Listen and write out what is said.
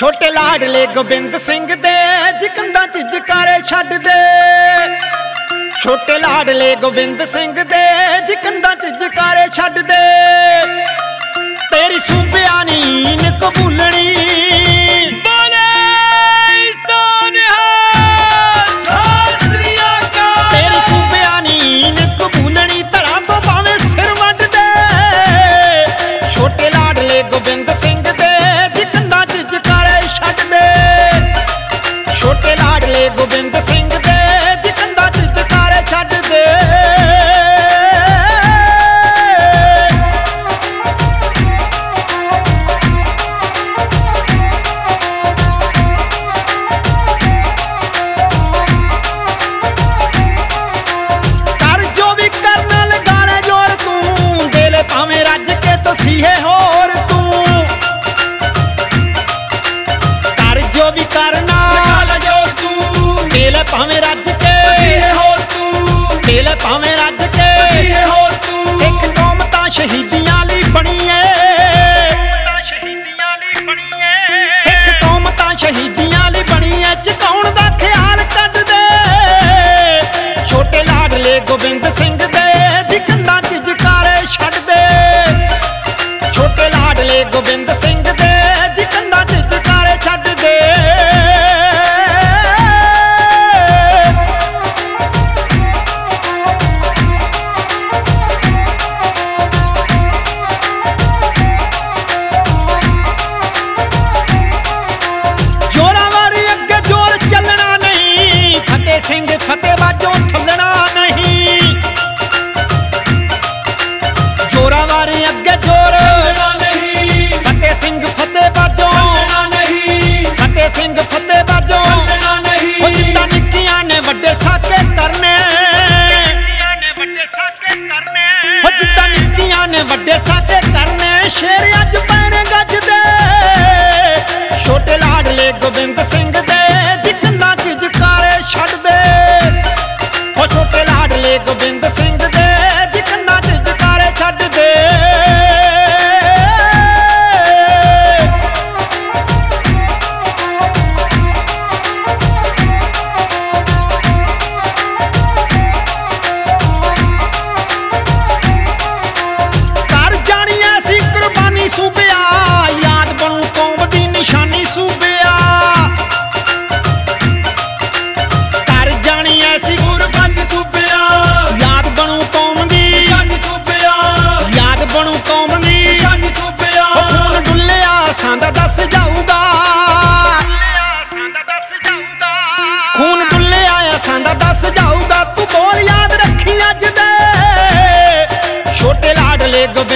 ਛੋਟੇ ਲਾਡਲੇ ਗੋਬਿੰਦ ਸਿੰਘ ਦੇ ਜਿਕੰਦਾਂ ਚ ਜਕਾਰੇ ਛੱਡ ਦੇ। ਛੋਟੇ ਲਾਡਲੇ ਗੋਬਿੰਦ ਸਿੰਘ ਦੇ ਜਿਕੰਦਾਂ ਚ ਜਕਾਰੇ ਛੱਡ ਦੇ। ਤੇਰੀ ਸੂਬਿਆਂ ਨੀ ਕਬੂਲਣੀ ਗੋਬਿੰਦ ਸਿੰਘ ਦੇ ਜਿਕੰਦਾਂ ਚ ਜਕਾਰੇ ਛੱਡ ਦੇ। ਕਰ ਜੋ ਵੀ ਕਰਨਾ ਲਗਾਣਾ ਜੋਰ ਤੂੰ, ਦੇ ਲੈ ਭਾਵੇਂ ਰੱਜ ਕੇ ਤਸੀਹੇ ਹੋਰ ਤੂੰ। ਕਰ ਜੋ ਵੀ ਕਰਨਾ ਭਾਵੇਂ ਰੱਜ ਕੇ ਹੋਰ ਤੂੰ, ਦੇ ਲੈ ਭਾਵੇਂ ਰੱਜ ਕੇ ਹੋਰ ਤੂੰ। ਸਿੱਖ ਕੌਮ ਤਾਂ ਸ਼ਹੀਦੀਆਂ ਲਈ ਬਣੀ ਏ, ਸਿੱਖ ਕੌਮ ਤਾਂ ਸ਼ਹੀਦੀਆਂ ਲਈ ਬਣੀ ਏ। ਝੁਕਾਉਣ ਦਾ ਖਿਆਲ ਕੱਢ ਦੇ। ਛੋਟੇ ਲਾਡਲੇ ਗੋਬਿੰਦ ਸਿੰਘ ਦੇ ਜਿਕੰਦਾਂ ਚ ਜਕਾਰੇ ਛੱਡ ਦੇ। ਛੋਟੇ ਲਾਡਲੇ ਗੋਬਿੰਦ ਸਿੰਘ ਦੇ ਜਿਕੰਦਾਂ ਚ ਜਕਾਰੇ ਛੱਡ ਦੇ। ਸਿੰਘ ਫਤਿਹ ਬਾਜੋਂ ਠੱਲਣਾ ਨਹੀਂ, ਜੋਰਾਂ ਵਾਰੀ ਅੱਗੇ ਜੋਰ ਨਹੀਂ। ਫਤਿਹ ਸਿੰਘ ਫਤਿਹ ਬਾਜੋਂ ਨਹੀਂ, ਫਤਿਹ ਸਿੰਘ ਫਤਿਹ ਬਾਜੋਂ ਨਹੀਂ। ਉਹ ਜਿੱਦਾਂ ਨਿੱਕੀਆਂ ਨੇ ਵੱਡੇ ਸਾਕੇ ਕਰਨੇ, ਉਹ ਜਿੱਦਾਂ ਨਿੱਕੀਆਂ ਨੇ ਵੱਡੇ ਸਾਕੇ ਕਰਨੇ। ਸ਼ੇਰ ਅੱਜ ਪੈਣੇ ਗੱਜਦੇ। ਛੋਟੇ ਲਾਡਲੇ ਗੋਬਿੰਦ ਸਿੰਘ ਦੇ ਜਿਕੰਦਾਂ ਚ ਜਕਾਰੇ ਛੱਡ ਦੇ। ਛੋਟੇ ਲਾਡਲੇ ਗੋਬਿੰਦ ਸਿੰਘ ਦੇ ਜਿਕੰਦਾਂ ਚ ਜਕਾਰੇ ਛੱਡ ਦੇ। ਕਰ ਜਾਣੀ ਐਸੀ ਕੁਰਬਾਨੀ ਸੂਬਿਆ, ਯਾਦ ਬਣੂ ਕੌਮ ਦੀ ਨਿਸ਼ਾਨੀ ਸੂਬਿਆ। ਕਰ ਜਾਣੀ ਐਸੀ ਕੁਰਬਾਨੀ ਸੂਬਿਆ, ਯਾਦ ਬਣੂ ਕੌਮ ਦੀ ਨਿਸ਼ਾਨੀ ਸੂਬਿਆ। ਯਾਦ ਬਣੂ ਕੌਮ ਦੀ ਨਿਸ਼ਾਨੀ ਸੂਬਿਆ। ਖੂਨ ਡੁੱਲਿਆ ਸਾਂਦਾ ਦੱਸ ਜਾਊਗਾ, ਖੂਨ ਡੁੱਲਿਆ ਸਾਂਦਾ ਦੱਸ ਜਾਊਗਾ। ਤੂੰ ਬੋਲ ਯਾਦ ਰੱਖੀ ਅੱਜ ਦੇ। ਛੋਟੇ ਲਾਡਲੇ